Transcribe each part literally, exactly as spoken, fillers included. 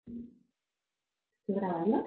¿Estoy grabando?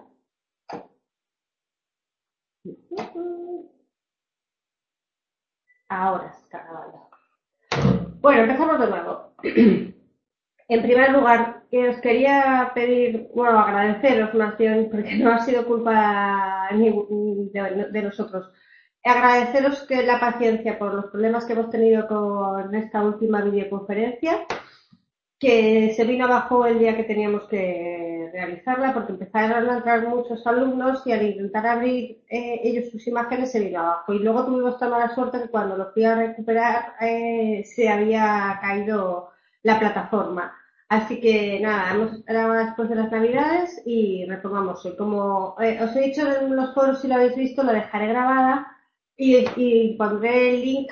Ahora se está grabando. Bueno, empezamos de nuevo. En primer lugar, que os quería pedir, bueno, agradeceros más bien, porque no ha sido culpa ni de, de nosotros. Agradeceros que la paciencia por los problemas que hemos tenido con esta última videoconferencia, que se vino abajo el día que teníamos que realizarla, porque empezaron a entrar muchos alumnos y al intentar abrir eh, ellos sus imágenes se vino abajo. Y luego tuvimos tan mala suerte que cuando lo fui a recuperar eh, se había caído la plataforma. Así que nada, hemos esperado después de las navidades y retomamos hoy. Como eh, os he dicho en los foros, si lo habéis visto, lo dejaré grabada y, y pondré el link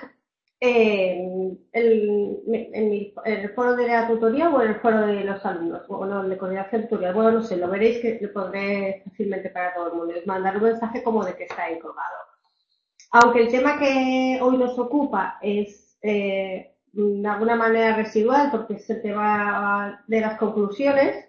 en el, en mi, en el foro de la tutoría o en el foro de los alumnos, o no, de coordinación tutorial. Bueno, no sé, lo veréis que lo pondré fácilmente para todo el mundo. Les mandaré un mensaje como de que está ahí colgado. Aunque el tema que hoy nos ocupa es eh, de alguna manera residual, porque es el tema de las conclusiones,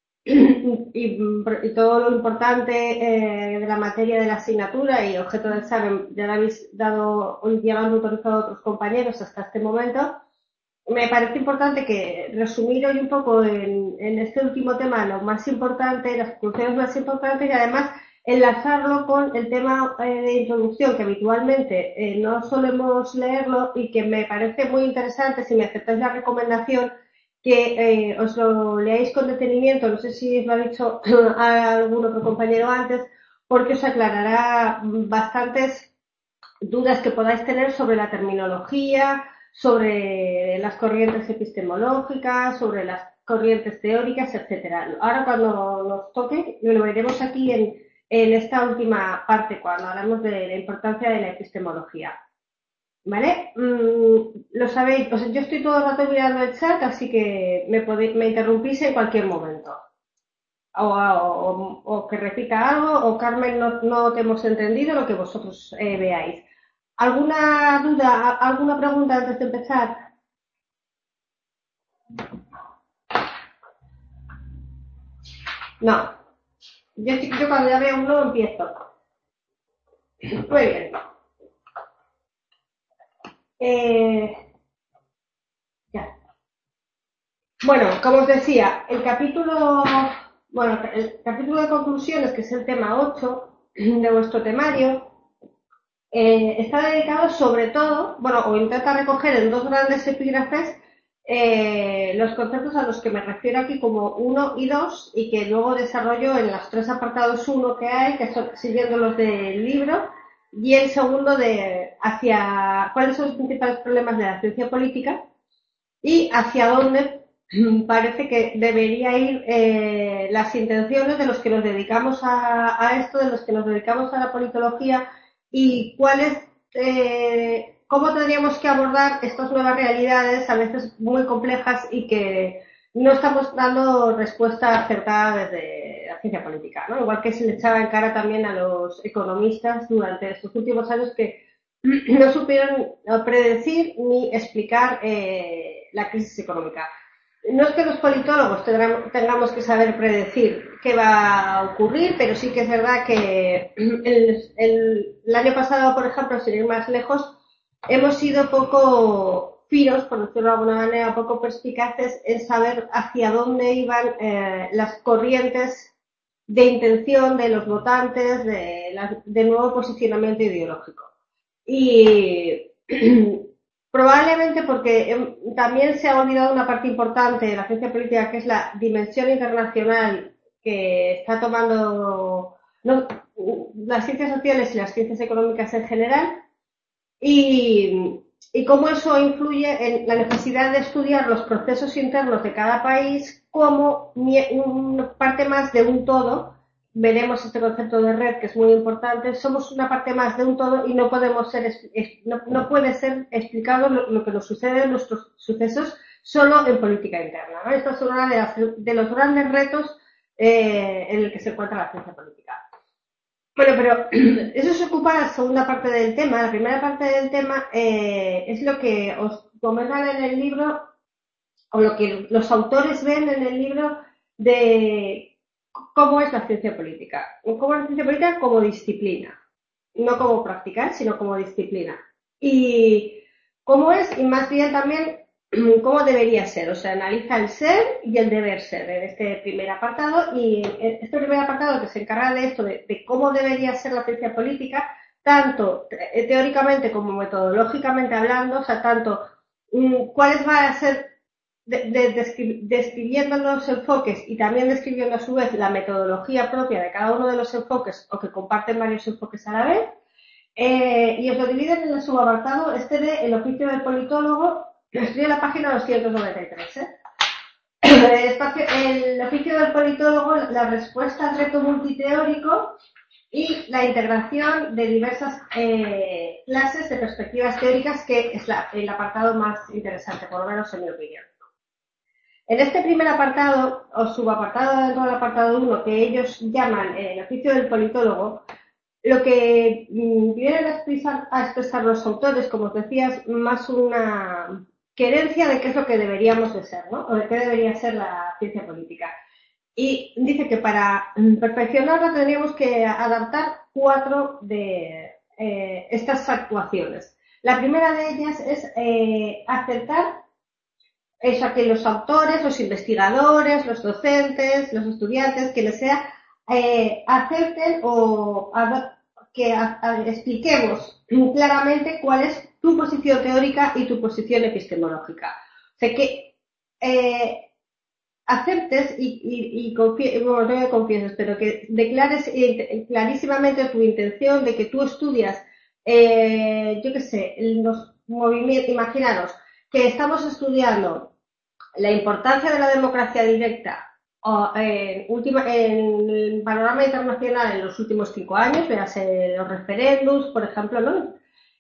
y, y todo lo importante eh, de la materia de la asignatura y objeto del examen ya lo habéis dado, ya lo han autorizado otros compañeros hasta este momento. Me parece importante que resumir hoy un poco en, en este último tema lo más importante, las conclusiones más importantes y además enlazarlo con el tema eh, de introducción que habitualmente eh, no solemos leerlo y que me parece muy interesante, si me aceptáis la recomendación, que eh, os lo leáis con detenimiento, no sé si os lo ha dicho a algún otro compañero antes, porque os aclarará bastantes dudas que podáis tener sobre la terminología, sobre las corrientes epistemológicas, sobre las corrientes teóricas, etcétera. Ahora cuando nos toque, lo veremos aquí en, en esta última parte, cuando hablamos de la importancia de la epistemología. ¿Vale? Mm, lo sabéis, o sea, yo estoy todo el rato mirando el chat, así que me, podéis, me interrumpís en cualquier momento. O, o, o que repita algo, o Carmen, no, no te hemos entendido lo que vosotros eh, veáis. ¿Alguna duda, alguna pregunta antes de empezar? No. Yo, yo cuando ya veo uno empiezo. Muy bien. Eh, ya. Bueno, como os decía, el capítulo, bueno, el capítulo de conclusiones, que es el tema ocho de vuestro temario, eh, está dedicado sobre todo, bueno, o intenta recoger en dos grandes epígrafes eh, los conceptos a los que me refiero aquí como uno y dos y que luego desarrollo en los tres apartados uno que hay, que son siguiendo los del libro, y el segundo de hacia cuáles son los principales problemas de la ciencia política y hacia dónde parece que debería ir eh, las intenciones de los que nos dedicamos a, a esto, de los que nos dedicamos a la politología y cuáles, eh, cómo tendríamos que abordar estas nuevas realidades, a veces muy complejas y que no estamos dando respuesta acertada desde la ciencia política, ¿no? Igual que se le echaba en cara también a los economistas durante estos últimos años que no supieron predecir ni explicar eh, la crisis económica. No es que los politólogos tengamos que saber predecir qué va a ocurrir, pero sí que es verdad que el, el, el año pasado, por ejemplo, sin ir más lejos, hemos sido poco finos, por decirlo de alguna manera, poco perspicaces en saber hacia dónde iban eh, las corrientes de intención de los votantes, de, la, de nuevo posicionamiento ideológico. Y probablemente porque también se ha olvidado una parte importante de la ciencia política, que es la dimensión internacional que está tomando no, las ciencias sociales y las ciencias económicas en general, y, y cómo eso influye en la necesidad de estudiar los procesos internos de cada país como una parte más de un todo. Veremos este concepto de red, que es muy importante. Somos una parte más de un todo y no podemos ser, no, no puede ser explicado lo, lo que nos sucede en nuestros sucesos solo en política interna, ¿no? Esto es uno de, las, de los grandes retos eh, en el que se encuentra la ciencia política. Bueno, pero eso se ocupa la segunda parte del tema. La primera parte del tema eh, es lo que os comentan en el libro, o lo que los autores ven en el libro, de cómo es la ciencia política. ¿Cómo es la ciencia política? Como disciplina. No como practicar, sino como disciplina. Y cómo es, y más bien también cómo debería ser. O sea, analiza el ser y el deber ser en este primer apartado. Y este primer apartado que se encarga de esto, de, de cómo debería ser la ciencia política, tanto teóricamente como metodológicamente hablando, o sea, tanto cuáles van a ser de, de, de, describiendo los enfoques y también describiendo a su vez la metodología propia de cada uno de los enfoques o que comparten varios enfoques a la vez, eh, y os lo dividen en el subapartado este de el oficio del politólogo, que estoy en la página doscientos noventa y tres, ¿eh? El, espacio, el oficio del politólogo, la respuesta al reto multiteórico y la integración de diversas eh, clases de perspectivas teóricas, que es la, el apartado más interesante, por lo menos en mi opinión. En este primer apartado, o subapartado dentro del apartado uno, que ellos llaman eh, el oficio del politólogo, lo que mm, vienen a expresar, a expresar los autores, como os decía, es más una querencia de qué es lo que deberíamos de ser, ¿no? O de qué debería ser la ciencia política. Y dice que para perfeccionarla tendríamos que adaptar cuatro de eh, estas actuaciones. La primera de ellas es eh, aceptar eso, que los autores, los investigadores, los docentes, los estudiantes, quienes sea, eh, acepten o a, que a, a, expliquemos claramente cuál es tu posición teórica y tu posición epistemológica. O sea, que eh, aceptes y, y, y confie bueno, no me confieses, pero que declares clarísimamente tu intención de que tú estudias, eh, yo qué sé, los movimientos, imaginaros que estamos estudiando la importancia de la democracia directa en, última, en el panorama internacional en los últimos cinco años, véase los referéndums, por ejemplo, ¿no?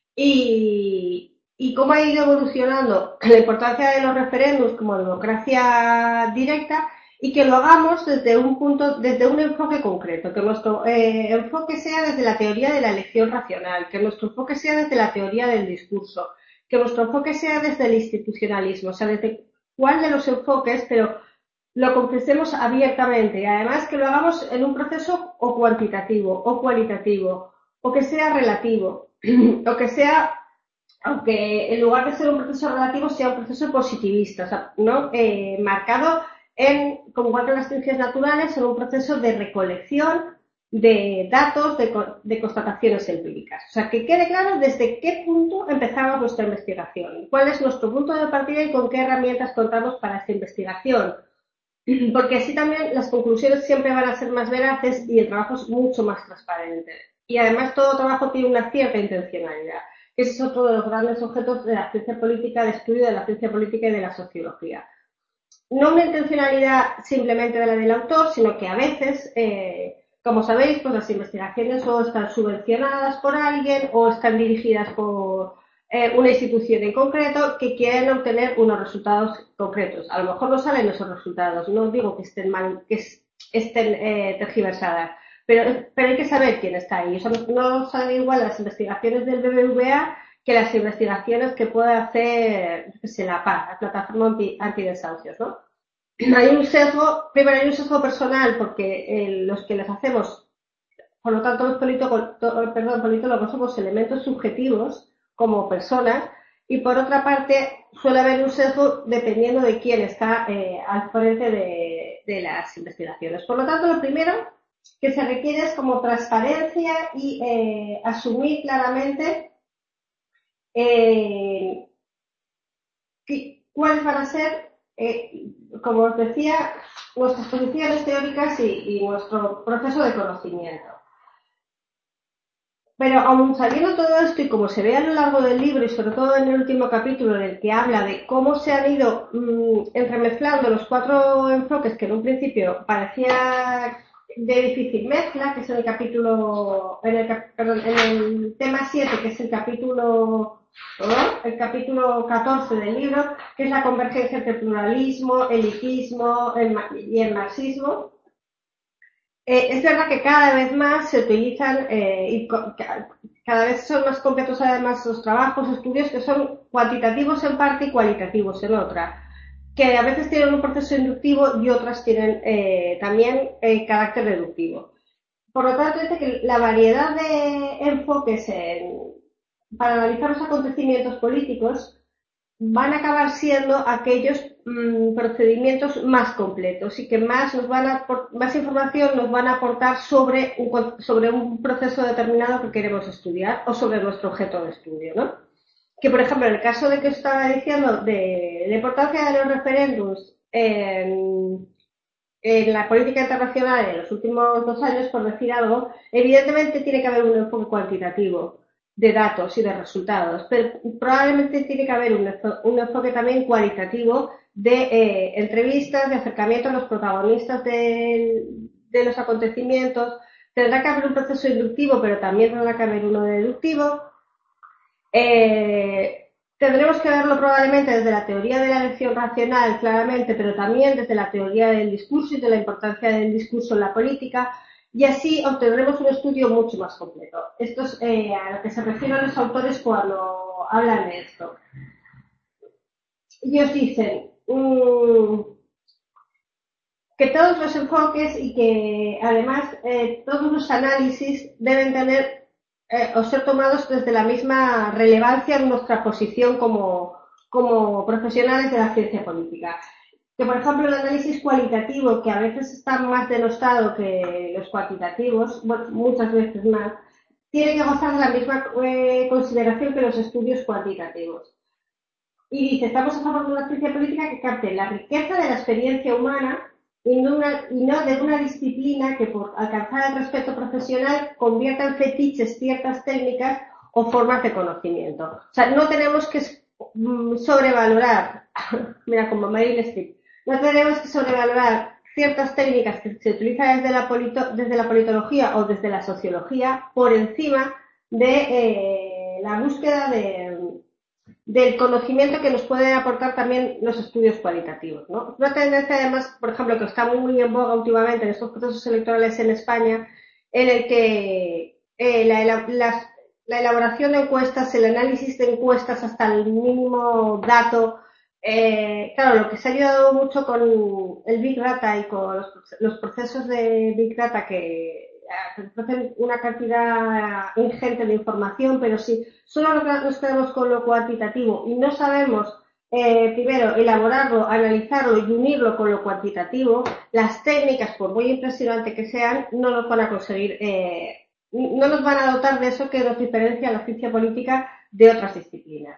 Y, y cómo ha ido evolucionando la importancia de los referéndums como democracia directa, y que lo hagamos desde un punto, desde un enfoque concreto, que nuestro eh, enfoque sea desde la teoría de la elección racional, que nuestro enfoque sea desde la teoría del discurso, que nuestro enfoque sea desde el institucionalismo, o sea, desde cuál de los enfoques, pero lo confesemos abiertamente, y además que lo hagamos en un proceso o cuantitativo o cualitativo, o que sea relativo, o que sea, aunque en lugar de ser un proceso relativo sea un proceso positivista, o sea, ¿no? Eh, marcado en, como igual que las ciencias naturales, en un proceso de recolección de datos, de, de constataciones empíricas. O sea, que quede claro desde qué punto empezamos nuestra investigación, cuál es nuestro punto de partida y con qué herramientas contamos para esta investigación. Porque así también las conclusiones siempre van a ser más veraces y el trabajo es mucho más transparente. Y además todo trabajo tiene una cierta intencionalidad. Ese es otro de los grandes objetos de la ciencia política, de estudio de la ciencia política y de la sociología. No una intencionalidad simplemente de la del autor, sino que a veces, eh, como sabéis, pues las investigaciones o están subvencionadas por alguien o están dirigidas por eh, una institución en concreto que quieren obtener unos resultados concretos. A lo mejor no salen esos resultados, no digo que estén mal, que estén eh, tergiversadas, pero, pero hay que saber quién está ahí. O sea, no son igual las investigaciones del B B V A que las investigaciones que puede hacer, que sé, la P A, la plataforma anti, antidesahucios, ¿no? Hay un sesgo, primero hay un sesgo personal, porque eh, los que les hacemos, por lo tanto los politólogos, perdón, politólogos somos elementos subjetivos como personas, y por otra parte suele haber un sesgo dependiendo de quién está eh, al frente de, de las investigaciones. Por lo tanto, lo primero que se requiere es como transparencia y eh, asumir claramente eh, cuáles van a ser, eh, como os decía, nuestras posiciones teóricas y, y nuestro proceso de conocimiento. Pero aún sabiendo todo esto, y como se ve a lo largo del libro y sobre todo en el último capítulo en el que habla de cómo se han ido mmm, entremezclando los cuatro enfoques que en un principio parecía de difícil mezcla, que es en el capítulo, en el, perdón, en el tema siete, que es el capítulo, ¿no? el capítulo catorce del libro, que es la convergencia entre pluralismo, elitismo el, y el marxismo. Eh, es verdad que cada vez más se utilizan eh, y cada vez son más completos además los trabajos, estudios que son cuantitativos en parte y cualitativos en otra. que a veces tienen un proceso inductivo y otras tienen eh, también eh, carácter deductivo. Por lo tanto, dice que la variedad de enfoques en, para analizar los acontecimientos políticos van a acabar siendo aquellos mmm, procedimientos más completos y que más nos van a más información nos van a aportar sobre un, sobre un proceso determinado que queremos estudiar o sobre nuestro objeto de estudio, ¿no? Que, por ejemplo, en el caso de que estaba diciendo de la importancia de los referéndums en, en la política internacional en los últimos dos años, por decir algo, evidentemente tiene que haber un enfoque cuantitativo de datos y de resultados, pero probablemente tiene que haber un, un enfoque también cualitativo de eh, entrevistas, de acercamiento a los protagonistas de, de los acontecimientos. Tendrá que haber un proceso inductivo, pero también tendrá que haber uno deductivo. Eh, tendremos que verlo probablemente desde la teoría de la elección racional, claramente, pero también desde la teoría del discurso y de la importancia del discurso en la política, y así obtendremos un estudio mucho más completo. Esto es eh, a lo que se refieren los autores cuando hablan de esto. Ellos dicen mmm, que todos los enfoques y que además eh, todos los análisis deben tener eh, o ser tomados desde la misma relevancia en nuestra posición como, como profesionales de la ciencia política. Que, por ejemplo, el análisis cualitativo, que a veces está más denostado que los cuantitativos, bueno, muchas veces más, tiene que gozar de la misma eh, consideración que los estudios cuantitativos. Y dice, estamos a favor de una ciencia política que capte la riqueza de la experiencia humana y no, una, y no de una disciplina que por alcanzar el respeto profesional convierta en fetiches ciertas técnicas o formas de conocimiento. O sea, no tenemos que sobrevalorar, mira como Meryl Streep, no tenemos que sobrevalorar ciertas técnicas que se utilizan desde la, polito, desde la politología o desde la sociología por encima de eh, la búsqueda de del conocimiento que nos pueden aportar también los estudios cualitativos, ¿no? Una tendencia, además, por ejemplo, que está muy en boga últimamente en estos procesos electorales en España, en el que eh, la, la, la elaboración de encuestas, el análisis de encuestas hasta el mínimo dato, eh, claro, lo que se ha ayudado mucho con el Big Data y con los, los procesos de Big Data que ofrecen una cantidad ingente de información, pero si solo nos quedamos con lo cuantitativo y no sabemos eh, primero elaborarlo, analizarlo y unirlo con lo cuantitativo, las técnicas, por muy impresionantes que sean, no nos van a conseguir, eh, no nos van a dotar de eso que nos diferencia la ciencia política de otras disciplinas.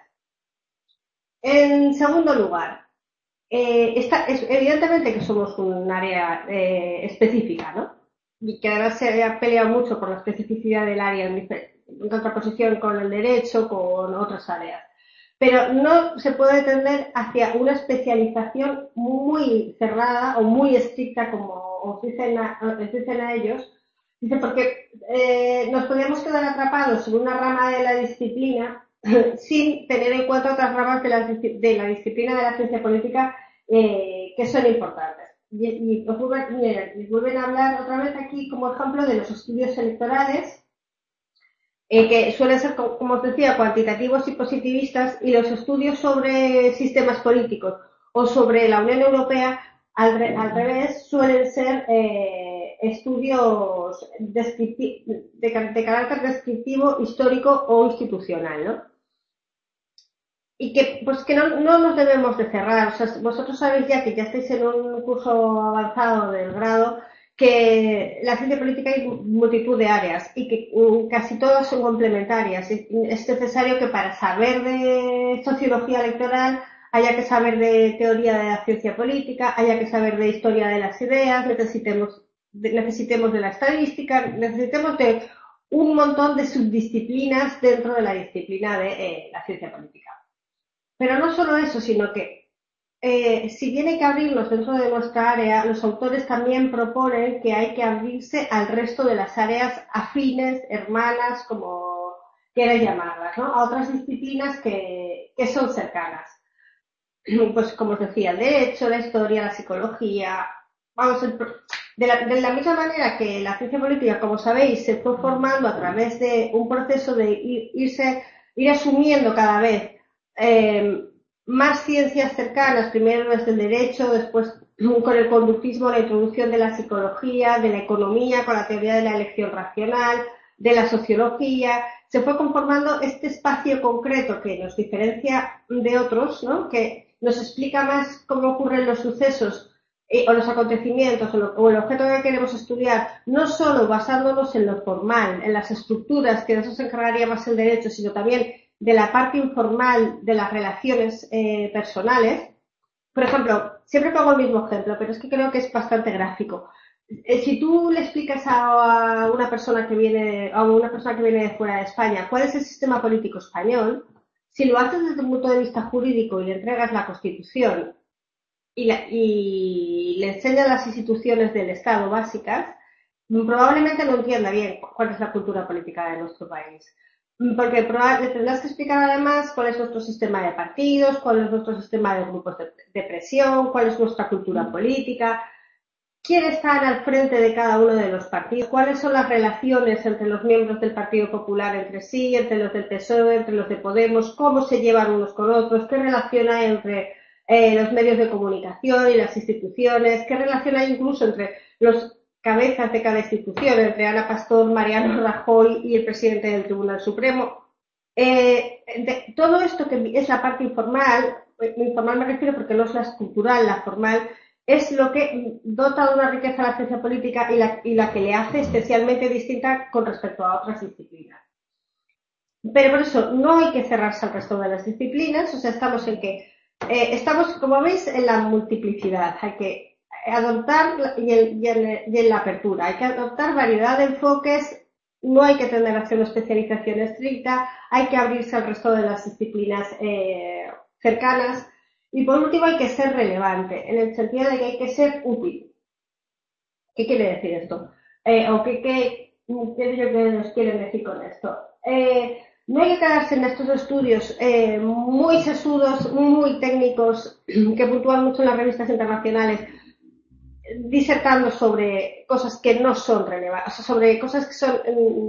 En segundo lugar, eh, está, es, evidentemente que somos un área eh, específica, ¿no? Y que además se ha peleado mucho por la especificidad del área en, en contraposición con el derecho, con otras áreas. Pero no se puede tender hacia una especialización muy cerrada o muy estricta, como os dicen a, os dicen a ellos. Dice, porque eh, nos podríamos quedar atrapados en una rama de la disciplina sin tener en cuenta otras ramas de la, de la disciplina de la ciencia política eh, que son importantes. Y, y os vuelven, miren, vuelven a hablar otra vez aquí como ejemplo de los estudios electorales, eh, que suelen ser, como os decía, cuantitativos y positivistas, y los estudios sobre sistemas políticos o sobre la Unión Europea, al, re, al revés, suelen ser eh, estudios de, de carácter descriptivo, histórico o institucional, ¿no? Y que, pues que no, no nos debemos de cerrar. O sea, vosotros sabéis ya que ya estáis en un curso avanzado del grado, que la ciencia política hay multitud de áreas y que um, casi todas son complementarias. Es necesario que para saber de sociología electoral haya que saber de teoría de la ciencia política, haya que saber de historia de las ideas, necesitemos de, necesitemos de la estadística, necesitemos de un montón de subdisciplinas dentro de la disciplina de eh, la ciencia política. Pero no solo eso, sino que eh, si tiene que abrirnos dentro de nuestra área, los autores también proponen que hay que abrirse al resto de las áreas afines, hermanas, como quieras llamarlas, ¿no? A otras disciplinas que, que son cercanas. Pues como os decía, el derecho, la historia, la psicología, vamos, el, de, la, de la misma manera que la ciencia política, como sabéis, se fue formando a través de un proceso de ir, irse, ir asumiendo cada vez Eh, más ciencias cercanas, primero desde el derecho, después con el conductismo, la introducción de la psicología, de la economía, con la teoría de la elección racional, de la sociología, se fue conformando este espacio concreto que nos diferencia de otros, ¿no? Que nos explica más cómo ocurren los sucesos eh, o los acontecimientos o, lo, o el objeto que queremos estudiar, no solo basándonos en lo formal, en las estructuras, que de eso se encargaría más el derecho, sino también de la parte informal de las relaciones eh, personales. Por ejemplo, siempre pongo el mismo ejemplo, pero es que creo que es bastante gráfico. Eh, si tú le explicas a una persona que viene, a una persona que viene de fuera de España cuál es el sistema político español, si lo haces desde un punto de vista jurídico y le entregas la Constitución y, la, y le enseñas las instituciones del Estado básicas, probablemente no entienda bien cuál es la cultura política de nuestro país. Porque le tendrás que explicar además cuál es nuestro sistema de partidos, cuál es nuestro sistema de grupos de, de presión, cuál es nuestra cultura política, quién está al frente de cada uno de los partidos, cuáles son las relaciones entre los miembros del Partido Popular entre sí, entre los del P S O E, entre los de Podemos, cómo se llevan unos con otros, qué relación hay entre eh, los medios de comunicación y las instituciones, qué relación hay incluso entre los cabezas de cada institución, entre Ana Pastor, Mariano Rajoy y el presidente del Tribunal Supremo. Eh, de, todo esto que es la parte informal, informal me refiero porque no es la estructural, la formal, es lo que dota de una riqueza a la ciencia política y la, y la que le hace especialmente distinta con respecto a otras disciplinas. Pero por eso no hay que cerrarse al resto de las disciplinas, o sea, estamos en que, eh, estamos, como veis, en la multiplicidad, hay que adoptar y en, y, en, y en la apertura, hay que adoptar variedad de enfoques, no hay que tener hacer una especialización estricta, hay que abrirse al resto de las disciplinas eh, cercanas, y por último hay que ser relevante, en el sentido de que hay que ser útil. ¿Qué quiere decir esto? Eh, ¿O qué, qué, qué es lo que nos quieren decir con esto? Eh, no hay que quedarse en estos estudios eh, muy sesudos, muy técnicos, que puntúan mucho en las revistas internacionales, disertando sobre cosas que no son relevantes, o sea, sobre cosas que son,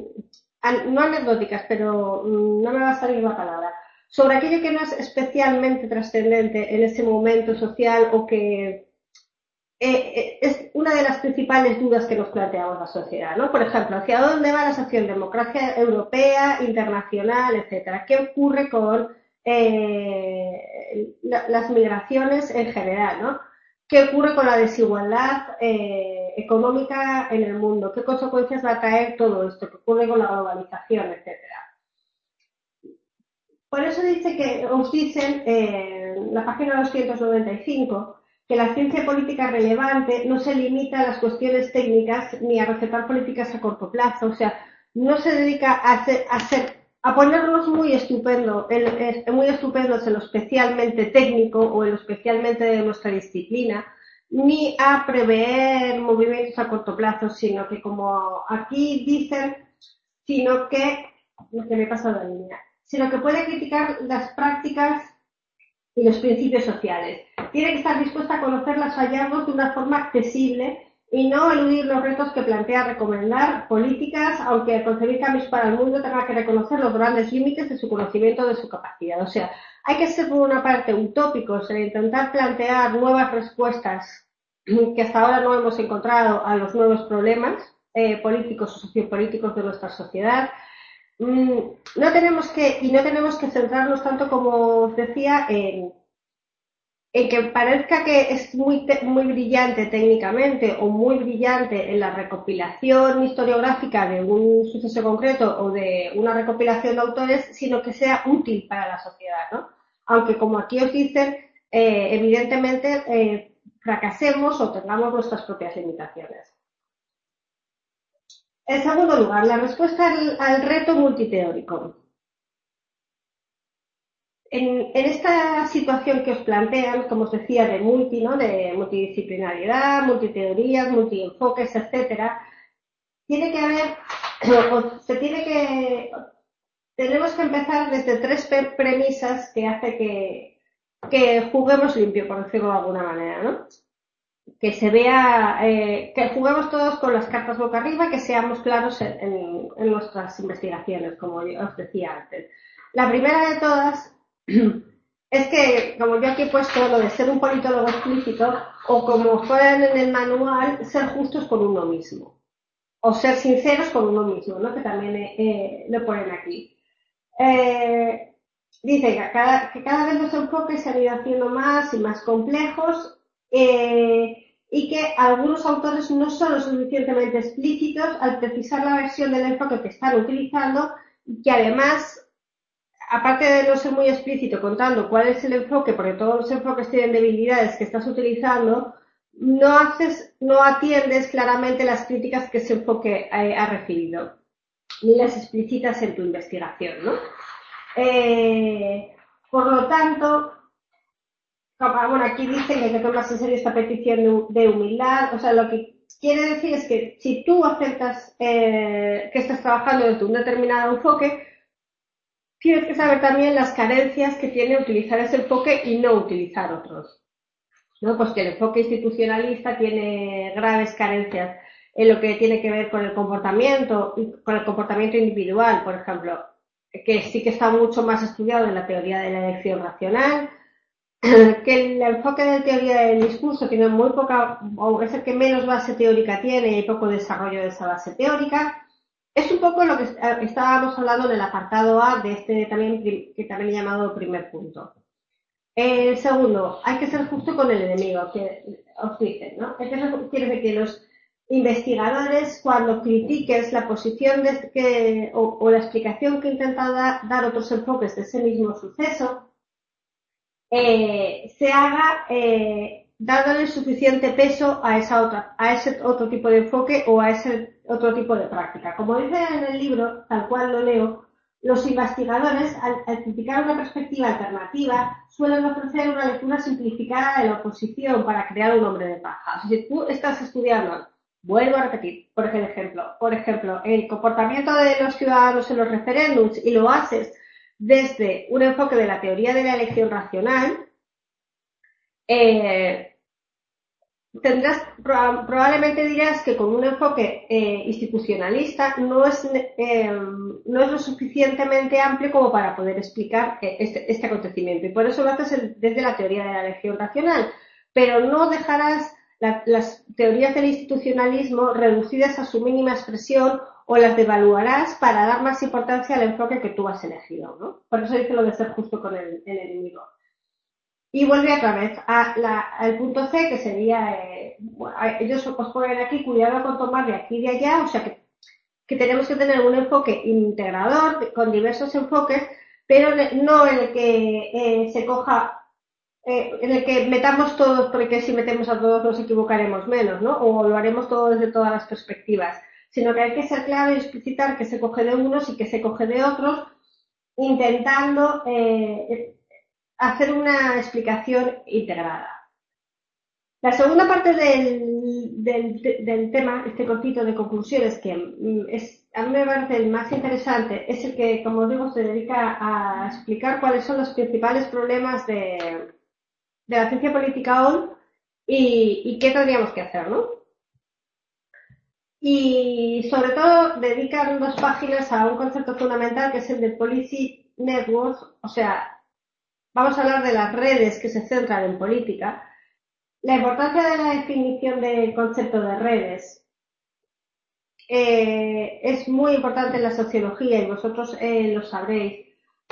um, no anecdóticas, pero um, no me va a salir la palabra, sobre aquello que no es especialmente trascendente en ese momento social o que eh, es una de las principales dudas que nos planteamos la sociedad, ¿no? Por ejemplo, ¿hacia dónde va la socialdemocracia europea, internacional, etcétera? ¿Qué ocurre con eh, la, las migraciones en general, ¿no? ¿Qué ocurre con la desigualdad eh, económica en el mundo? ¿Qué consecuencias va a traer todo esto? ¿Qué ocurre con la globalización, etcétera? Por eso dice que, os dicen eh, en la página doscientos noventa y cinco que la ciencia política relevante no se limita a las cuestiones técnicas ni a recetar políticas a corto plazo, o sea, no se dedica a hacer, a, hacer, a ponernos muy estupendo, en, muy estupendos en lo especialmente técnico o en lo especialmente de nuestra disciplina, ni a prever movimientos a corto plazo, sino que como aquí dicen, sino que, lo que me pasa la línea, sino que puede criticar las prácticas y los principios sociales. Tiene que estar dispuesta a conocer los hallazgos de una forma accesible y no eludir los retos que plantea recomendar políticas, aunque al concebir cambios para el mundo tenga que reconocer los grandes límites de su conocimiento, de su capacidad. O sea, hay que ser por una parte utópicos en intentar plantear nuevas respuestas que hasta ahora no hemos encontrado a los nuevos problemas eh, políticos o sociopolíticos de nuestra sociedad. No tenemos que, y no tenemos que centrarnos tanto, como os decía, en, en que parezca que es muy, muy brillante técnicamente o muy brillante en la recopilación historiográfica de un suceso concreto o de una recopilación de autores, sino que sea útil para la sociedad, ¿no? Aunque, como aquí os dicen, eh, evidentemente eh, fracasemos o tengamos nuestras propias limitaciones. En segundo lugar, la respuesta al, al reto multiteórico. En, en esta situación que os plantean, como os decía, de multi, ¿no? De multidisciplinariedad, multiteorías, multienfoques, etcétera, tiene que haber, o se tiene que, tenemos que empezar desde tres premisas que hace que, que juguemos limpio, por decirlo de alguna manera, ¿no? Que se vea, eh, que juguemos todos con las cartas boca arriba, que seamos claros en, en, en nuestras investigaciones, como yo os decía antes. La primera de todas Es que, como yo aquí he puesto lo de ser un politólogo explícito, o como fueran en el manual, ser justos con uno mismo. O ser sinceros con uno mismo, ¿no? Que también eh, eh, lo ponen aquí. Eh, Dice que cada, que cada vez los enfoques se han ido haciendo más y más complejos, eh, y que algunos autores no son lo suficientemente explícitos al precisar la versión del enfoque que están utilizando, y que además, aparte de no ser muy explícito contando cuál es el enfoque, porque todos los enfoques tienen debilidades que estás utilizando, no haces, no atiendes claramente las críticas que ese enfoque eh, ha recibido, ni las explicitas en tu investigación, ¿no? Eh, por lo tanto, como, bueno, aquí dicen que hay que tomarse en serio esta petición de, de humildad. O sea, lo que quiere decir es que si tú aceptas eh, que estás trabajando desde un determinado enfoque, tienes que saber también las carencias que tiene utilizar ese enfoque y no utilizar otros, ¿no? Pues que el enfoque institucionalista tiene graves carencias en lo que tiene que ver con el comportamiento, con el comportamiento individual, por ejemplo, que sí que está mucho más estudiado en la teoría de la elección racional, que el enfoque de teoría del discurso tiene muy poca, o es el que menos base teórica tiene y hay poco desarrollo de esa base teórica. Es un poco lo que estábamos hablando en el apartado A de este también, que también he llamado primer punto. El segundo, hay que ser justo con el enemigo, que os dicen, ¿no? Entonces quiere decir que los investigadores, cuando critiques la posición de que, o, o la explicación que intentan da, dar otros enfoques de ese mismo suceso, eh, se haga eh, dándole suficiente peso a esa otra, a ese otro tipo de enfoque o a ese otro tipo de práctica. Como dice en el libro, tal cual lo leo, los investigadores, al, al criticar una perspectiva alternativa, suelen ofrecer una lectura simplificada de la oposición para crear un hombre de paja. O sea, si tú estás estudiando, vuelvo a repetir, por ejemplo, por ejemplo, el comportamiento de los ciudadanos en los referéndums y lo haces desde un enfoque de la teoría de la elección racional, eh, tendrás, probablemente dirás que con un enfoque eh, institucionalista no es, eh, no es lo suficientemente amplio como para poder explicar eh, este, este acontecimiento. Y por eso lo haces el, desde la teoría de la elección racional. Pero no dejarás la, las teorías del institucionalismo reducidas a su mínima expresión o las devaluarás para dar más importancia al enfoque que tú has elegido, ¿no? Por eso dice lo de ser justo con el, el enemigo. Y vuelve otra vez a la, al punto C, que sería, eh, bueno, ellos os ponen aquí, cuidado con tomar de aquí y de allá, o sea que, que tenemos que tener un enfoque integrador con diversos enfoques, pero no en el que eh, se coja, eh, en el que metamos todos, porque si metemos a todos nos equivocaremos menos, ¿no? O lo haremos todo desde todas las perspectivas, sino que hay que ser claro y explicitar que se coge de unos y que se coge de otros, intentando eh, hacer una explicación integrada. La segunda parte del, del, del tema, este cortito de conclusiones, que es, a mí me parece el más interesante, es el que, como digo, se dedica a explicar cuáles son los principales problemas de, de la ciencia política hoy y, y qué tendríamos que hacer, ¿no? Y sobre todo dedican dos páginas a un concepto fundamental que es el de Policy Networks, o sea, vamos a hablar de las redes que se centran en política. La importancia de la definición del concepto de redes eh, es muy importante en la sociología y vosotros eh, lo sabréis.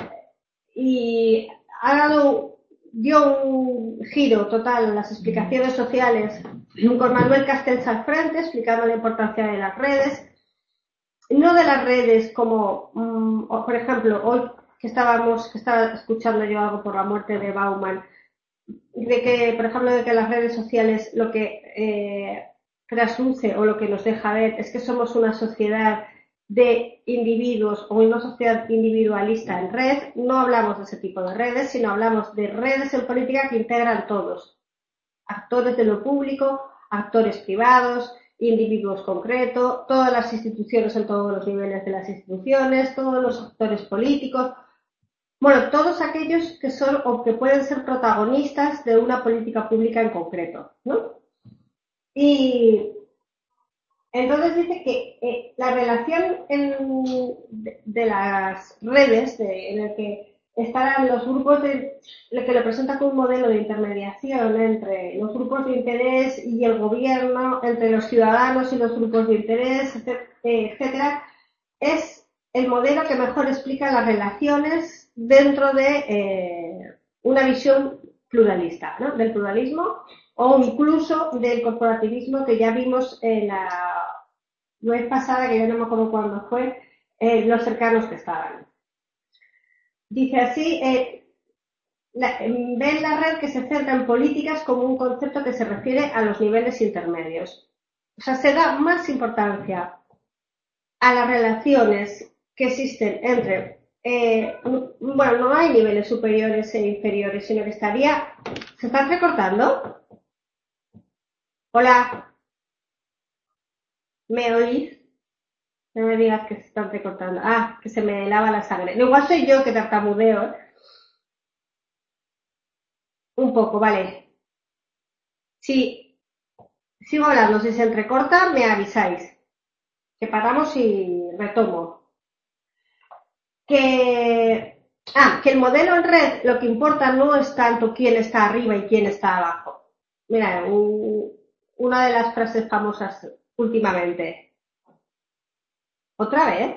Y ha dado, dio un giro total a las explicaciones sociales con Manuel Castells al frente, explicando la importancia de las redes. No de las redes como, um, por ejemplo, hoy que estábamos, que estaba escuchando yo algo por la muerte de Bauman, de que, por ejemplo, de que las redes sociales lo que eh, trasluce o lo que nos deja ver es que somos una sociedad de individuos o una sociedad individualista en red. No hablamos de ese tipo de redes, sino hablamos de redes en política que integran todos, actores de lo público, actores privados, individuos concretos, todas las instituciones en todos los niveles de las instituciones, todos los actores políticos. Bueno, todos aquellos que son o que pueden ser protagonistas de una política pública en concreto, ¿no? Y entonces dice que eh, la relación en, de, de las redes, de, en el que estarán los grupos de, lo que lo presenta como un modelo de intermediación entre los grupos de interés y el gobierno, entre los ciudadanos y los grupos de interés, etcétera. Es el modelo que mejor explica las relaciones dentro de eh, una visión pluralista, ¿no? Del pluralismo o incluso del corporativismo que ya vimos en la vez pasada, que ya no me acuerdo cuándo fue, eh, los cercanos que estaban. Dice así, eh, la, ven la red que se centra en políticas como un concepto que se refiere a los niveles intermedios. O sea, se da más importancia a las relaciones que existen entre, eh, bueno, no hay niveles superiores e inferiores, sino que estaría, ¿se están recortando? Hola, ¿me oís? No me digas que se están recortando. Ah, que se me lava la sangre. Igual soy yo que tartamudeo, ¿eh? Un poco, vale. Si sigo hablando, si se entrecorta, me avisáis. Que paramos y retomo. Que, ah, que el modelo en red lo que importa no es tanto quién está arriba y quién está abajo. Mira, un, una de las frases famosas últimamente. ¿Otra vez?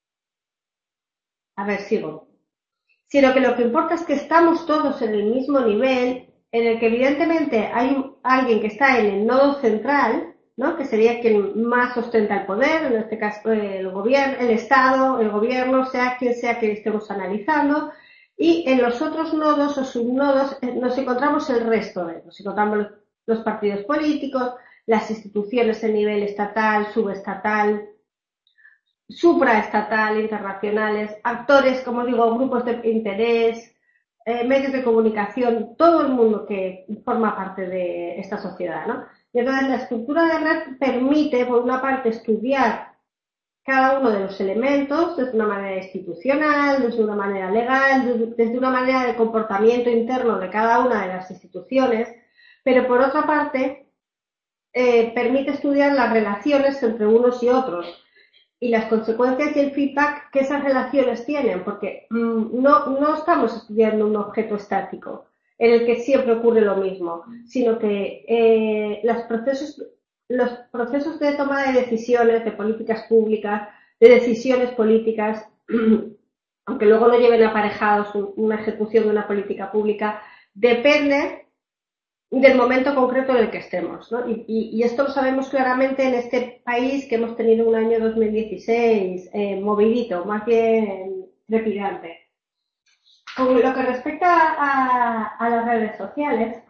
A ver, sigo. Sino que lo que importa es que estamos todos en el mismo nivel, en el que evidentemente hay un, alguien que está en el nodo central, ¿no? Que sería quien más ostenta el poder, en este caso el gobierno, el Estado, el gobierno, sea quien sea que estemos analizando, y en los otros nodos o subnodos nos encontramos el resto, de, nos encontramos los, los partidos políticos, las instituciones en nivel estatal, subestatal, supraestatal, internacionales, actores, como digo, grupos de interés, eh, medios de comunicación, todo el mundo que forma parte de esta sociedad, ¿no? Y entonces la estructura de red permite, por una parte, estudiar cada uno de los elementos desde una manera institucional, desde una manera legal, desde una manera de comportamiento interno de cada una de las instituciones, pero por otra parte, eh, permite estudiar las relaciones entre unos y otros y las consecuencias y el feedback que esas relaciones tienen, porque mmm, no, no estamos estudiando un objeto estático en el que siempre ocurre lo mismo, sino que eh, los, procesos, los procesos de toma de decisiones, de políticas públicas, de decisiones políticas, aunque luego no lleven aparejados una ejecución de una política pública, depende del momento concreto en el que estemos, ¿no? Y, y, y esto lo sabemos claramente en este país que hemos tenido un año dos mil dieciséis eh, movidito, más bien trepidante. Con lo que respecta a, a las redes sociales,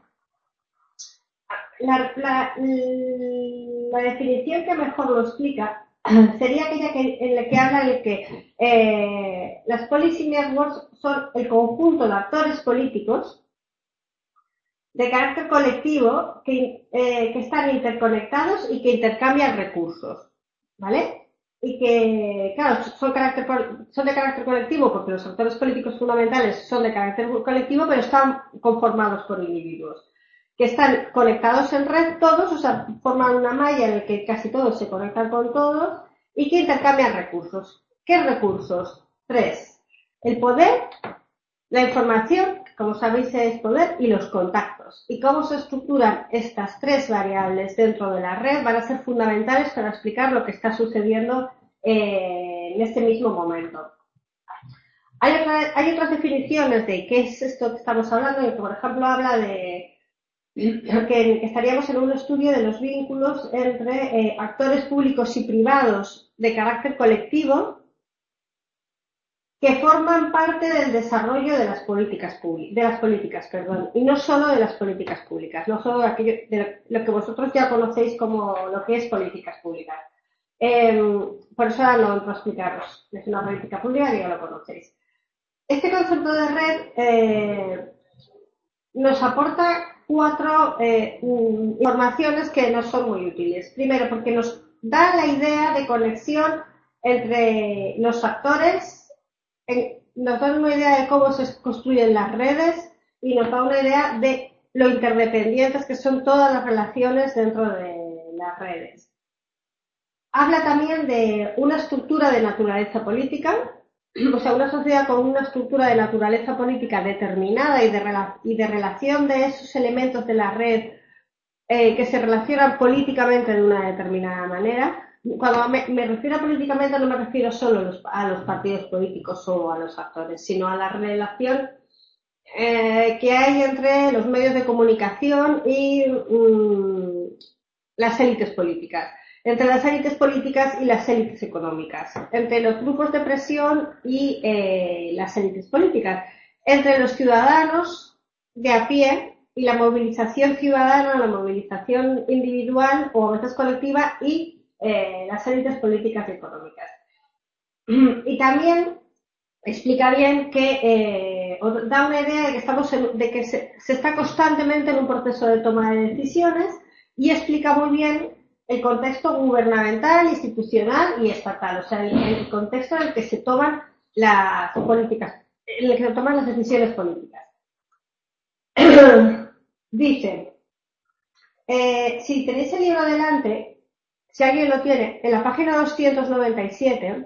la, la, la definición que mejor lo explica sería aquella que, en la que habla de que eh, las policy networks son el conjunto de actores políticos de carácter colectivo que, eh, que están interconectados y que intercambian recursos, ¿vale? Y que, claro, son, carácter, son de carácter colectivo porque los actores políticos fundamentales son de carácter colectivo, pero están conformados por individuos que están conectados en red todos, o sea, forman una malla en la que casi todos se conectan con todos y que intercambian recursos. ¿Qué recursos? Tres. El poder, la información, como sabéis es poder, y los contactos. Y cómo se estructuran estas tres variables dentro de la red van a ser fundamentales para explicar lo que está sucediendo eh, en este mismo momento. Hay, otra, hay otras definiciones de qué es esto que estamos hablando, que por ejemplo habla de que estaríamos en un estudio de los vínculos entre eh, actores públicos y privados de carácter colectivo que forman parte del desarrollo de las políticas públicas, de las políticas, perdón, y no solo de las políticas públicas, no solo de aquello de lo que vosotros ya conocéis como lo que es políticas públicas. Eh, por eso ahora no entro a explicaros, es una política pública que ya lo conocéis. Este concepto de red eh, nos aporta cuatro eh, informaciones que nos son muy útiles. Primero, porque nos da la idea de conexión entre los actores, en, nos da una idea de cómo se construyen las redes y nos da una idea de lo interdependientes que son todas las relaciones dentro de las redes. Habla también de una estructura de naturaleza política, o sea, una sociedad con una estructura de naturaleza política determinada y de, rela y de relación de esos elementos de la red eh, que se relacionan políticamente de una determinada manera. Cuando me, me refiero a políticamente no me refiero solo a los, a los partidos políticos o a los actores, sino a la relación eh, que hay entre los medios de comunicación y mmm, las élites políticas, entre las élites políticas y las élites económicas, entre los grupos de presión y eh, las élites políticas, entre los ciudadanos de a pie y la movilización ciudadana, la movilización individual o a veces colectiva y eh, las élites políticas y económicas. Y también explica bien que eh, da una idea de que estamos en, de que se, se está constantemente en un proceso de toma de decisiones y explica muy bien el contexto gubernamental, institucional y estatal, o sea, el, el contexto en el que se toman las políticas, en el que se toman las decisiones políticas. Dice, eh, si tenéis el libro delante, si alguien lo tiene, en la página doscientos noventa y siete,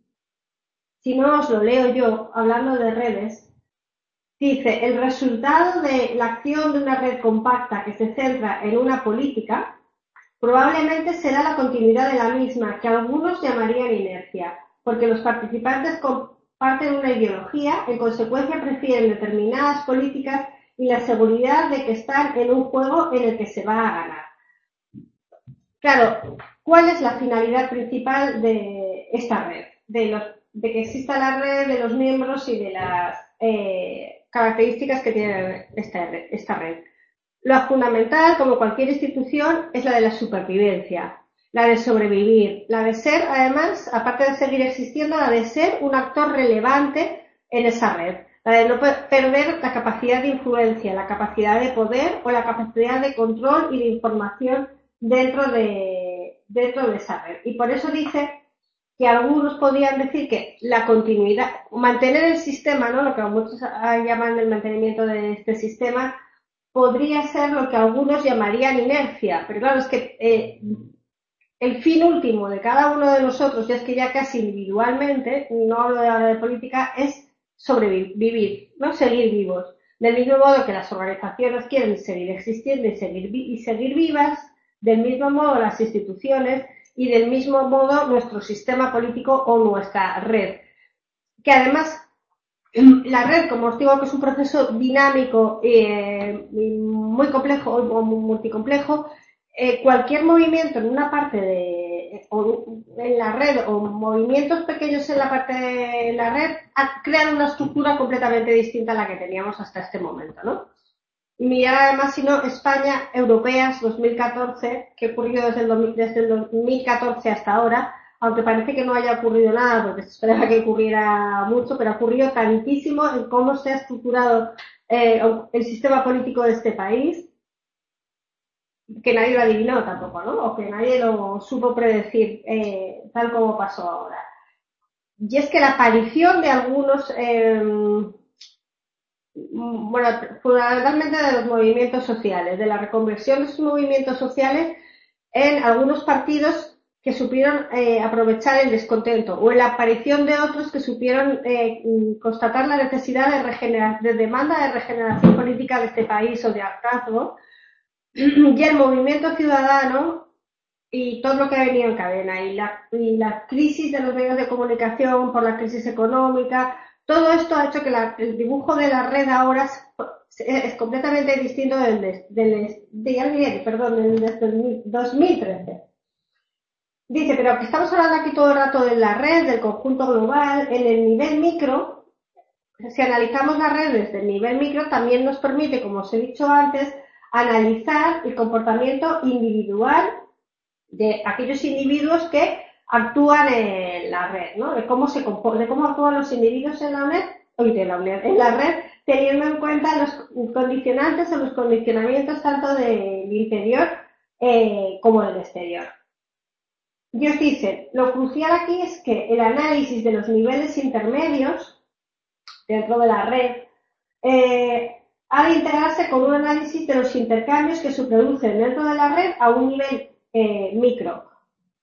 si no os lo leo yo, hablando de redes, dice, el resultado de la acción de una red compacta que se centra en una política probablemente será la continuidad de la misma, que algunos llamarían inercia, porque los participantes comparten una ideología, en consecuencia prefieren determinadas políticas y la seguridad de que están en un juego en el que se va a ganar. Claro, ¿cuál es la finalidad principal de esta red? De, los, de que exista la red, de los miembros y de las eh, características que tiene esta red, esta red. Lo fundamental, como cualquier institución, es la de la supervivencia, la de sobrevivir, la de ser, además, aparte de seguir existiendo, la de ser un actor relevante en esa red, la de no perder la capacidad de influencia, la capacidad de poder o la capacidad de control y de información dentro de, dentro de esa red. Y por eso dice que algunos podrían decir que la continuidad, mantener el sistema, ¿no? Lo que muchos llaman el mantenimiento de este sistema, podría ser lo que algunos llamarían inercia, pero claro, es que eh, el fin último de cada uno de nosotros, y es que ya casi individualmente, no hablo de ahora de política, es sobrevivir, no seguir vivos. Del mismo modo que las organizaciones quieren seguir existiendo y seguir, y seguir vivas, del mismo modo las instituciones y del mismo modo nuestro sistema político o nuestra red, que además la red, como os digo, que es un proceso dinámico eh, muy complejo o muy multicomplejo, eh, cualquier movimiento en una parte de o en la red o movimientos pequeños en la parte de la red crean una estructura completamente distinta a la que teníamos hasta este momento, ¿no? Y mirar además, si no, España, Europeas dos mil catorce, que ocurrió desde el, desde el dos mil catorce hasta ahora, aunque parece que no haya ocurrido nada, porque se esperaba que ocurriera mucho, pero ha ocurrido tantísimo en cómo se ha estructurado eh, el sistema político de este país, que nadie lo adivinó tampoco, ¿no? O que nadie lo supo predecir eh, tal como pasó ahora. Y es que la aparición de algunos, eh, bueno, fundamentalmente de los movimientos sociales, de la reconversión de esos movimientos sociales en algunos partidos que supieron eh, aprovechar el descontento, o en la aparición de otros que supieron eh, constatar la necesidad de, regenerar, de demanda de regeneración política de este país o de hartazgo, y el movimiento ciudadano y todo lo que ha venido en cadena, y la, y la crisis de los medios de comunicación por la crisis económica, todo esto ha hecho que la, el dibujo de la red ahora es, es completamente distinto del, del, del, del, perdón, del, del dos mil trece. Dice, pero que estamos hablando aquí todo el rato de la red, del conjunto global, en el nivel micro. Si analizamos la red desde el nivel micro, también nos permite, como os he dicho antes, analizar el comportamiento individual de aquellos individuos que actúan en la red, ¿no? De cómo se de cómo actúan los individuos en la red, hoy de la, en la red, teniendo en cuenta los condicionantes o los condicionamientos tanto del interior eh, como del exterior. Y os dice, lo crucial aquí es que el análisis de los niveles intermedios dentro de la red eh, ha de integrarse con un análisis de los intercambios que se producen dentro de la red a un nivel eh, micro.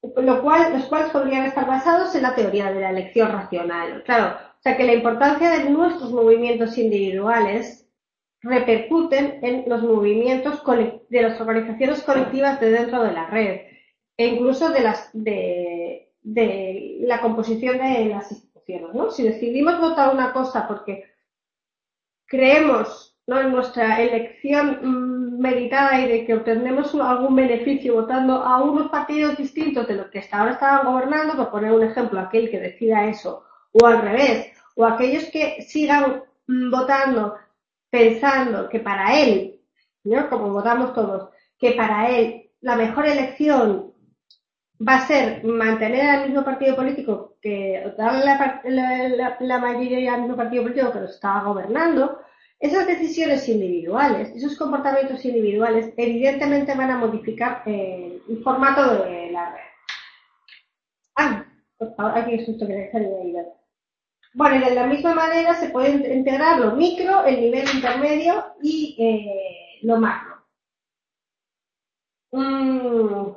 lo cual, los cuales podrían estar basados en la teoría de la elección racional. Claro, o sea que la importancia de nuestros movimientos individuales repercuten en los movimientos de las organizaciones colectivas de dentro de la red e incluso de, las, de, de la composición de las instituciones, ¿no? Si decidimos votar una cosa porque creemos, ¿no?, en nuestra elección mmm, meditada y de que obtenemos algún beneficio votando a unos partidos distintos de los que hasta ahora estaban gobernando, por poner un ejemplo, aquel que decida eso, o al revés, o aquellos que sigan mmm, votando pensando que para él, ¿no?, como votamos todos, que para él la mejor elección va a ser mantener al mismo partido político, que darle la, la, la, la mayoría al mismo partido político que lo estaba gobernando. Esas decisiones individuales, esos comportamientos individuales, evidentemente van a modificar eh, el formato de la red. Ah, por favor, aquí es justo que me salía ahí. Bueno, y de la misma manera se puede integrar lo micro, el nivel intermedio y eh, lo macro. Mm.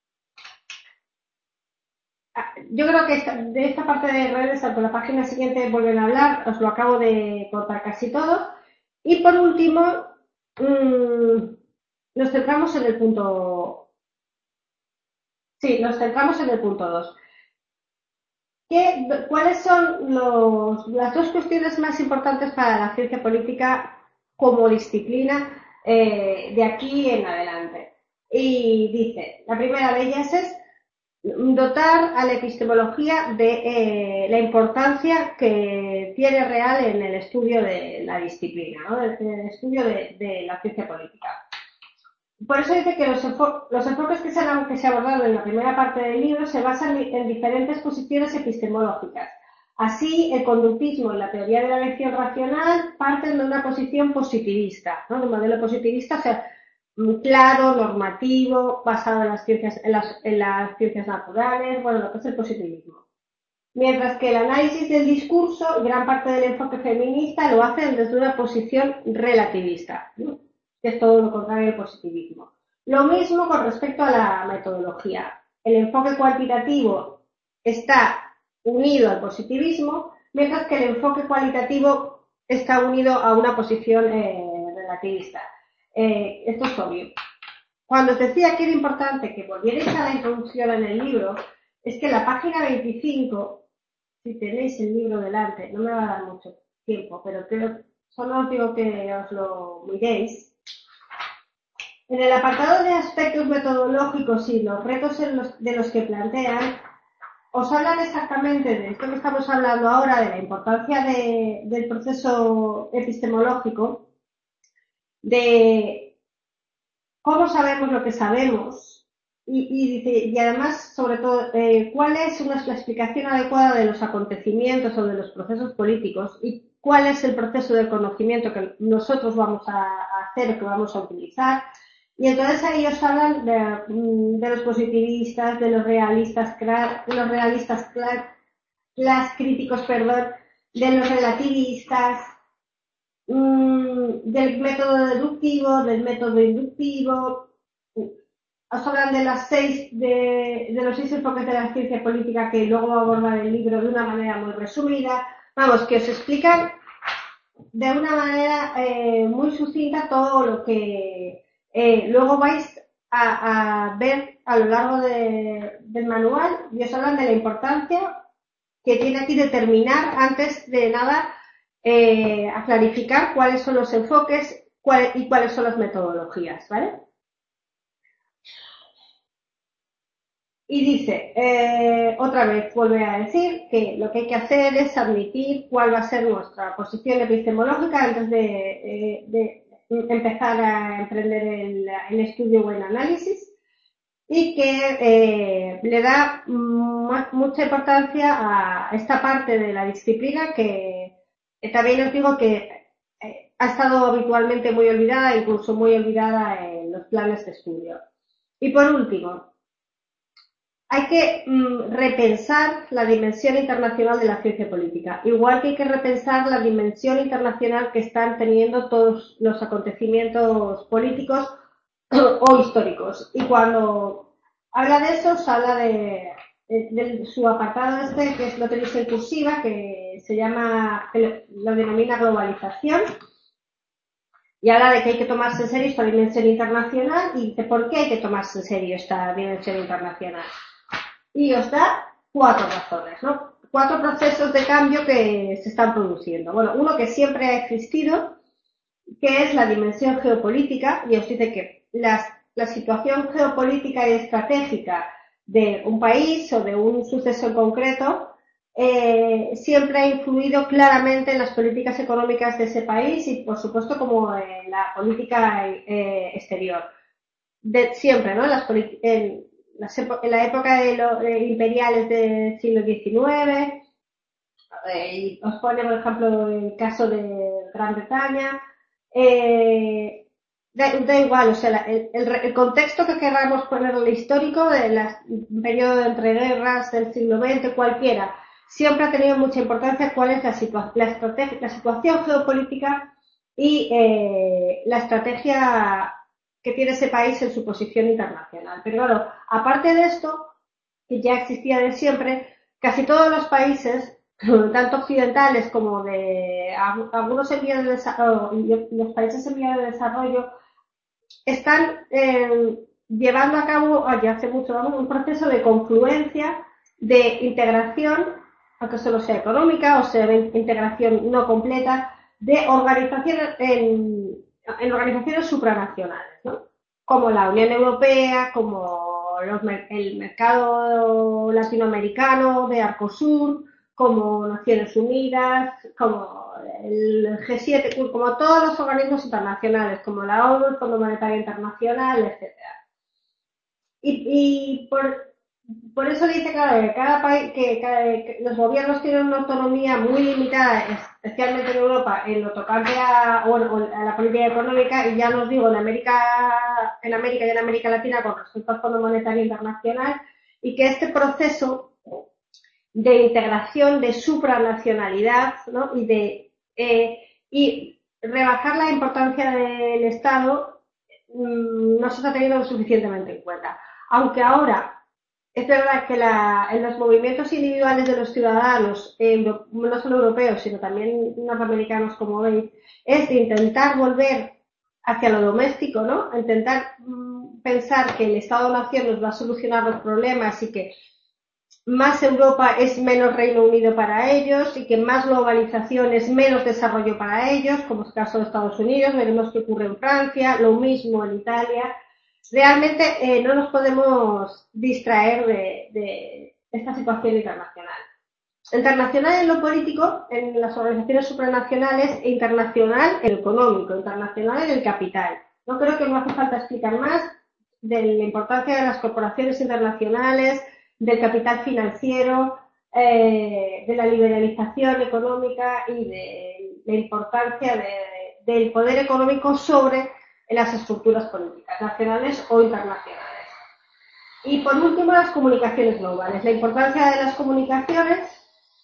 Yo creo que esta, de esta parte de redes, por la página siguiente vuelven a hablar, os lo acabo de contar casi todo. Y por último, mmm, nos centramos en el punto... Sí, nos centramos en el punto dos. ¿Qué, ¿Cuáles son los, las dos cuestiones más importantes para la ciencia política como disciplina eh, de aquí en adelante? Y dice, la primera de ellas es dotar a la epistemología de eh, la importancia que tiene real en el estudio de la disciplina, ¿no?, en el estudio de, de la ciencia política. Por eso dice que los, enfo los enfoques que se han que se abordaron en la primera parte del libro se basan en diferentes posiciones epistemológicas. Así, el conductismo y la teoría de la elección racional parten de una posición positivista, ¿no?, de un modelo positivista, o sea, claro, normativo, basado en las ciencias, en las, en las ciencias naturales, bueno, lo que es el positivismo. Mientras que el análisis del discurso, gran parte del enfoque feminista lo hacen desde una posición relativista, ¿no?, que es todo lo contrario del positivismo. Lo mismo con respecto a la metodología. El enfoque cuantitativo está unido al positivismo, mientras que el enfoque cualitativo está unido a una posición eh, relativista. Eh, esto es obvio. Cuando os decía que era importante que volvierais a la introducción en el libro, es que la página veinticinco, si tenéis el libro delante, no me va a dar mucho tiempo, pero creo, solo os digo que os lo miréis. En el apartado de aspectos metodológicos y los retos en los, de los que plantean, os hablan exactamente de esto que estamos hablando ahora, de la importancia de, del proceso epistemológico, de cómo sabemos lo que sabemos y, y, y además, sobre todo, eh, cuál es una, la explicación adecuada de los acontecimientos o de los procesos políticos y cuál es el proceso de conocimiento que nosotros vamos a, a hacer o que vamos a utilizar. Y entonces ellos hablan de, de los positivistas, de los realistas, de los realistas las críticos, perdón, de los relativistas, mmm, del método deductivo, del método inductivo. Os hablan de las seis, de, de los seis enfoques de la ciencia política que luego va a abordar el libro de una manera muy resumida. Vamos, que os explican de una manera eh, muy sucinta todo lo que eh, luego vais a, a ver a lo largo de, del manual, y os hablan de la importancia que tiene aquí determinar antes de nada eh, a clarificar cuáles son los enfoques cuál, y cuáles son las metodologías, ¿vale? Y dice, eh, otra vez vuelve a decir que lo que hay que hacer es admitir cuál va a ser nuestra posición epistemológica antes de, eh, de empezar a emprender el, el estudio o el análisis, y que eh, le da mucha importancia a esta parte de la disciplina que eh, también os digo que eh, ha estado habitualmente muy olvidada, incluso muy olvidada en los planes de estudio. Y por último, hay que mm, repensar la dimensión internacional de la ciencia política, igual que hay que repensar la dimensión internacional que están teniendo todos los acontecimientos políticos o históricos. Y cuando habla de eso, os habla de, de, de su apartado este, que es lo tenéis en cursiva, que se llama, que lo, lo denomina globalización, y habla de que hay que tomarse en serio esta dimensión internacional, y dice por qué hay que tomarse en serio esta dimensión internacional. Y os da cuatro razones, ¿no? Cuatro procesos de cambio que se están produciendo. Bueno, uno que siempre ha existido, que es la dimensión geopolítica, y os dice que las, la situación geopolítica y estratégica de un país o de un suceso en concreto eh, siempre ha influido claramente en las políticas económicas de ese país y, por supuesto, como en la política eh, exterior. De, siempre, ¿no? En, las, en, las, en la época de los eh, imperiales del siglo diecinueve, eh, y os pone, por ejemplo, el caso de Gran Bretaña. Eh, da, da, igual, o sea, la, el, el, el, contexto que queramos ponerle histórico del periodo de entreguerras del siglo veinte, cualquiera, siempre ha tenido mucha importancia cuál es la, situa la, estrategia, la situación geopolítica y eh, la estrategia que tiene ese país en su posición internacional. Pero claro, aparte de esto, que ya existía de siempre, casi todos los países, tanto occidentales como de algunos en vías de desarrollo, los países en vías de desarrollo, están eh, llevando a cabo, ya hace mucho, vamos, un proceso de confluencia, de integración, aunque solo sea económica o sea de integración no completa, de organizaciones en, en organizaciones supranacionales, ¿no? Como la Unión Europea, como los, el mercado latinoamericano de Arcosur, como Naciones Unidas, como el G siete, como todos los organismos internacionales, como la ONU, el Fondo Monetario Internacional, etcétera. Y, y por, por eso dice, claro, que cada país, que, cada, que los gobiernos tienen una autonomía muy limitada, especialmente en Europa, en lo tocante a, bueno, a la política económica, y ya nos digo, en América, en América y en América Latina con respecto al Fondo Monetario Internacional, y que este proceso de integración, de supranacionalidad, ¿no? Y de eh, y rebajar la importancia del Estado mmm, no se está teniendo lo suficientemente en cuenta. Aunque ahora es verdad que la, en los movimientos individuales de los ciudadanos, eh, no solo europeos, sino también norteamericanos, como veis, es de intentar volver hacia lo doméstico, ¿no? Intentar mmm, pensar que el Estado-Nación nos va a solucionar los problemas y que más Europa es menos Reino Unido para ellos y que más globalización es menos desarrollo para ellos, como es el caso de Estados Unidos, veremos qué ocurre en Francia, lo mismo en Italia. Realmente eh, no nos podemos distraer de, de esta situación internacional. Internacional en lo político, en las organizaciones supranacionales, e internacional en lo económico, internacional en el capital. No creo que no hace falta explicar más de la importancia de las corporaciones internacionales, del capital financiero, eh, de la liberalización económica y de la importancia de, del poder económico sobre las estructuras políticas, nacionales o internacionales. Y por último, las comunicaciones globales. La importancia de las comunicaciones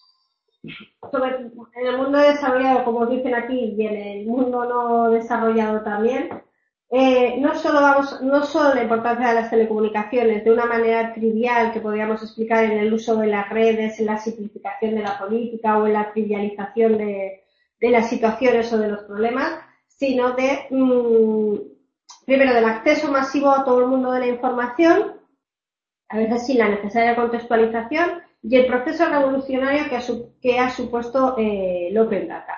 sobre, en el mundo desarrollado, como dicen aquí, y en el mundo no desarrollado también. Eh, no solo vamos, no solo la importancia de las telecomunicaciones de una manera trivial que podríamos explicar en el uso de las redes, en la simplificación de la política o en la trivialización de, de las situaciones o de los problemas, sino de, mmm, primero, del acceso masivo a todo el mundo de la información, a veces sin la necesaria contextualización, y el proceso revolucionario que ha, que ha supuesto eh, el Open Data.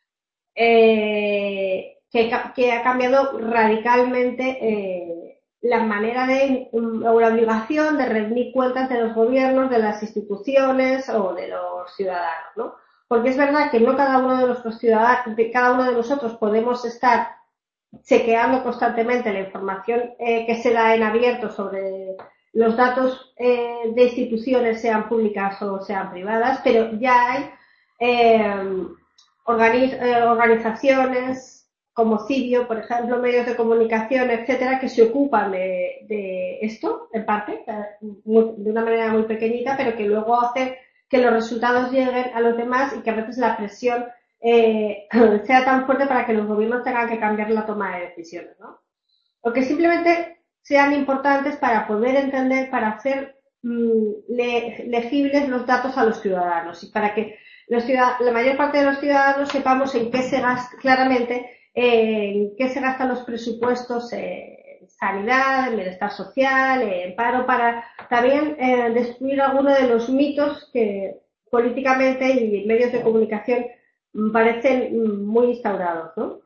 Eh, Que, que ha cambiado radicalmente eh, la manera de, o la obligación de rendir cuentas de los gobiernos, de las instituciones o de los ciudadanos, ¿no? Porque es verdad que no cada uno de nuestros ciudadanos, cada uno de nosotros podemos estar chequeando constantemente la información eh, que se da en abierto sobre los datos eh, de instituciones, sean públicas o sean privadas, pero ya hay eh, organiz eh, organizaciones como Cibio, por ejemplo, medios de comunicación, etcétera, que se ocupan de, de esto, en parte, de una manera muy pequeñita, pero que luego hace que los resultados lleguen a los demás y que a veces la presión eh, sea tan fuerte para que los gobiernos tengan que cambiar la toma de decisiones, ¿no? O que simplemente sean importantes para poder entender, para hacer mmm, le, legibles los datos a los ciudadanos y para que los ciudadanos, la mayor parte de los ciudadanos sepamos en qué se gasta claramente, eh, en qué se gastan los presupuestos eh, en sanidad, en bienestar social, en paro, para también eh, destruir algunos de los mitos que políticamente y medios de comunicación parecen muy instaurados, ¿no?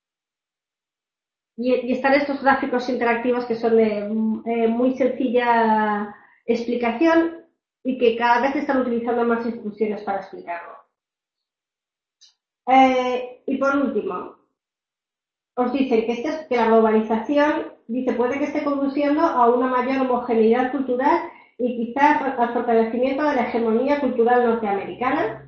Y, y están estos gráficos interactivos que son de eh, muy sencilla explicación y que cada vez están utilizando más instrucciones para explicarlo. Eh, y por último, os dicen que, este, que la globalización dice, puede que esté conduciendo a una mayor homogeneidad cultural y quizás al fortalecimiento de la hegemonía cultural norteamericana.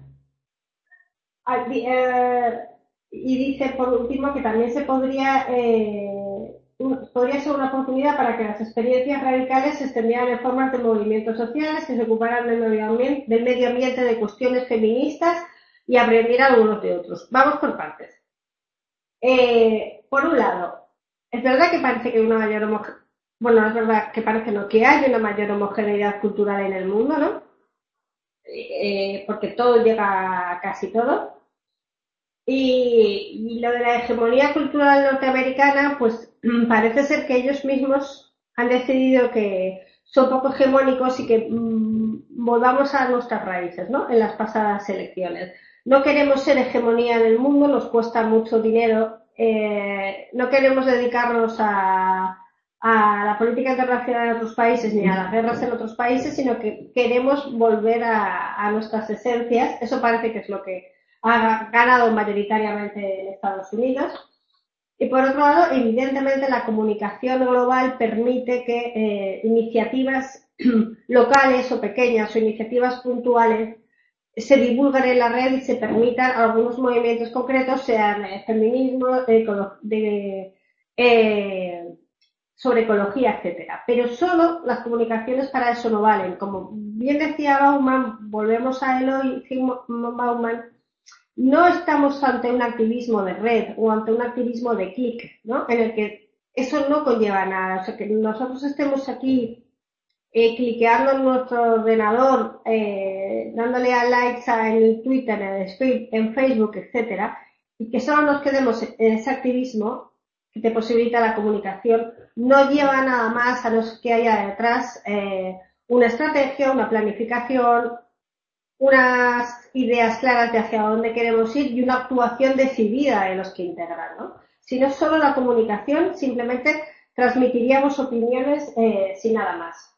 Eh, y dice por último que también se podría eh, podría ser una oportunidad para que las experiencias radicales se extendieran en formas de movimientos sociales que se ocuparan del medio ambiente, del medio ambiente de cuestiones feministas y aprendieran unos de otros. Vamos por partes. Eh, por un lado, es verdad que parece que hay una mayor homogeneidad, bueno, es verdad que parece no, que hay una mayor homogeneidad cultural en el mundo, ¿no? Eh, porque todo llega a casi todo. Y, y lo de la hegemonía cultural norteamericana, pues parece ser que ellos mismos han decidido que son poco hegemónicos y que mmm, volvamos a nuestras raíces, ¿no? En las pasadas elecciones. No queremos ser hegemonía en el mundo, nos cuesta mucho dinero, eh, no queremos dedicarnos a, a la política internacional en otros países ni a las guerras en otros países, sino que queremos volver a, a nuestras esencias. Eso parece que es lo que ha ganado mayoritariamente en Estados Unidos. Y por otro lado, evidentemente la comunicación global permite que eh, iniciativas locales o pequeñas o iniciativas puntuales se divulguen en la red y se permitan algunos movimientos concretos, sean eh, feminismo, de, de, eh, sobre ecología, etcétera. Pero solo las comunicaciones para eso no valen. Como bien decía Bauman, volvemos a Eloy Bauman, no estamos ante un activismo de red o ante un activismo de clic, ¿no? En el que eso no conlleva nada. O sea, que nosotros estemos aquí eh, cliqueando en nuestro ordenador, eh, dándole a likes en el Twitter, en el Speed, en Facebook, etcétera, y que solo nos quedemos en ese activismo que te posibilita la comunicación, no lleva nada más a los que haya detrás eh, una estrategia, una planificación, unas ideas claras de hacia dónde queremos ir y una actuación decidida de los que integran, ¿no? Si no solo la comunicación, simplemente transmitiríamos opiniones eh, sin nada más.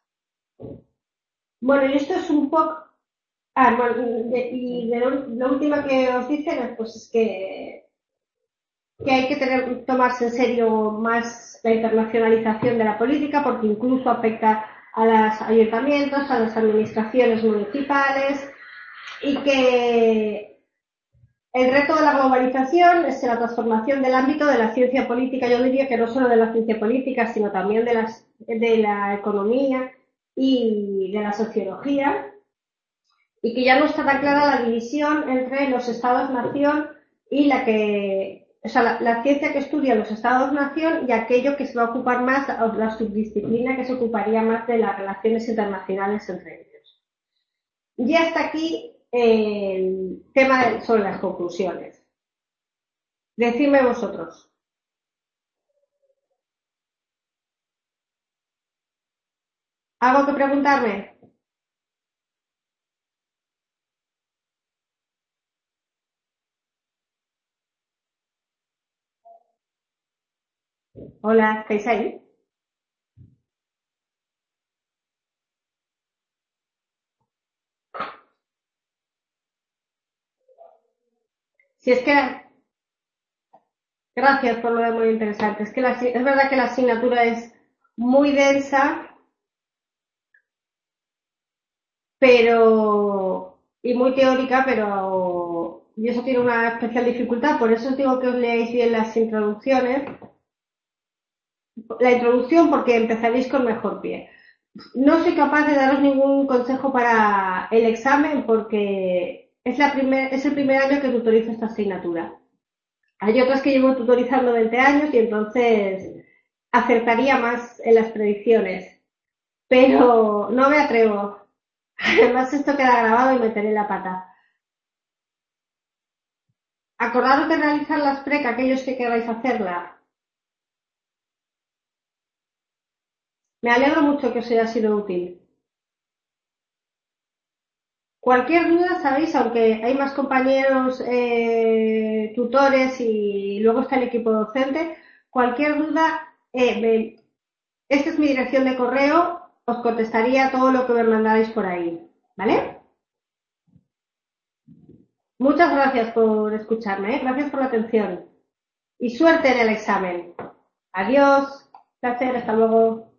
Bueno, y esto es un poco... Ah, bueno, de, y de lo, lo último que os dicen pues es que, que hay que tener, tomarse en serio más la internacionalización de la política porque incluso afecta a los ayuntamientos, a las administraciones municipales, y que el reto de la globalización es la transformación del ámbito de la ciencia política, yo diría que no solo de la ciencia política, sino también de, las, de la economía y de la sociología, y que ya no está tan clara la división entre los estados-nación y la que, o sea, la, la ciencia que estudia los estados-nación y aquello que se va a ocupar más, la subdisciplina que se ocuparía más de las relaciones internacionales entre ellos. Y hasta aquí el tema sobre las conclusiones. Decidme vosotros. ¿Algo que preguntarme? Hola, ¿estáis ahí? Si es que, gracias por lo de muy interesante. Es que la, es verdad que la asignatura es muy densa, pero y muy teórica, pero y eso tiene una especial dificultad. Por eso os digo que os leáis bien las introducciones. La introducción porque empezaréis con mejor pie. No soy capaz de daros ningún consejo para el examen porque es, la primer, es el primer año que tutorizo esta asignatura. Hay otras que llevo tutorizando veinte años y entonces acertaría más en las predicciones, pero no me atrevo. Además, esto queda grabado y meteré la pata. Acordaros de realizar las preca, aquellos que queráis hacerla. Me alegro mucho que os haya sido útil. Cualquier duda, sabéis, aunque hay más compañeros eh, tutores y luego está el equipo docente, cualquier duda, eh, me, esta es mi dirección de correo, os contestaría todo lo que me mandáis por ahí, ¿vale? Muchas gracias por escucharme, ¿eh? Gracias por la atención y suerte en el examen. Adiós, placer, hasta luego.